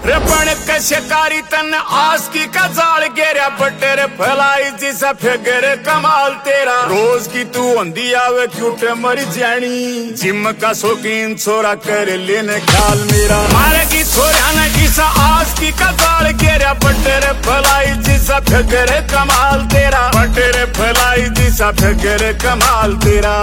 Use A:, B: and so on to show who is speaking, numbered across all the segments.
A: रे पण कशकारी तन आस की का जाल गेरा बटेरे फलाई जिसा फिगर कमाल तेरा रोज की तू अंधी आवे क्यूट मर जानी जिम का शौकीन छोरा कर लेने ख्याल मेरा मारे की छोरा न जिसा आस की का जाल गेरा बटेरे फलाई जिसा फिगर कमाल तेरा बटेरे फलाई जिसा फिगर कमाल तेरा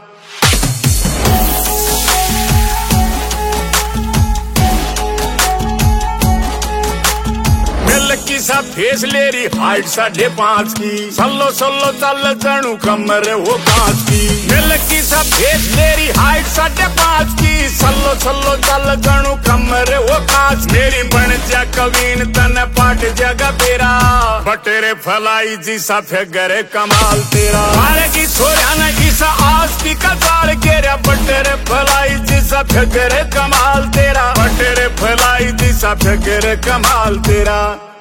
A: की सा फेस लेरी हाइट 5.5 की सल्लो सल्लो चल जनू कमर वो कांच की मिल की सा फेस लेरी हाइट 5.5 की सल्लो सल्लो चल जनू कमर वो कांच मेरी बन जा कवीन तन पाट जगह तेरा बटेरे फलाई जी सा फिगर कमाल तेरा मारे की छोरा न जी सा आस की कतार गेरा बटेरे फलाई जी सा फिगर कमाल तेरा बटेरे फलाई जी सा फिगर कमाल तेरा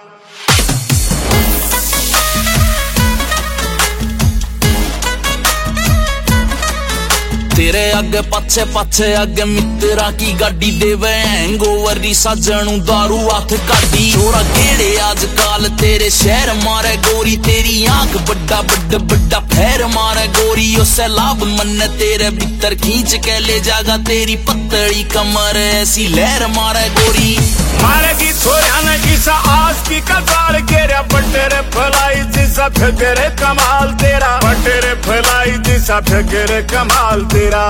B: तेरे अगे पछे पछे अगे मित्रा की गाड़ी देवे हैंगओवर दी सजनू दारू हाथ काटी छोरा केड़े आजकल तेरे शहर मारे गोरी तेरी आंख बड्डा बड्डा बड्डा फैर मारे गोरी ओ सैलाब मन तेरे भीतर खींच के ले जागा तेरी पतली कमर ऐसी लहर मारे गोरी
A: मारे की छोरा न जिसा आस की कतार गेरा बटेरे फलाई जिसा फिगर कमाल तेरा बटेरे फलाई जिसा फिगर कमाल तेरा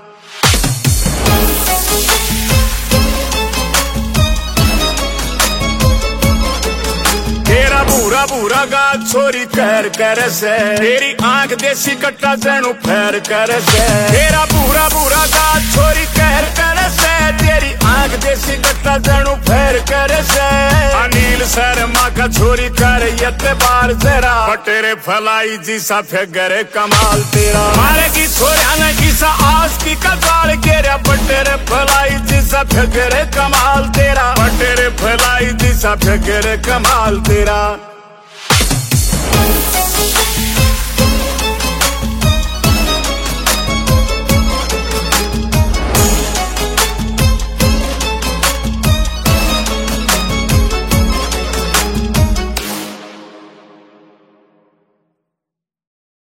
A: तेरा भूरा भूरा गा छोरी कहर कर से तेरी आंख देसी कट्टा जैनू फैर कर से तेरा भूरा भूरा गा छोरी कहर कर से तेरी आंख देसी कट्टा जैनू फैर कर से अनिल शर्मा का छोरी कर एतबार जरा बटेरे फलाई जी सा फिगर कमाल तेरा मारे की छोरा न जिसा आस की कतार गेरा बटेरे फलाई जी सा फिगर कमाल तेरा बटेरे फलाई जी सा फिगर कमाल तेरा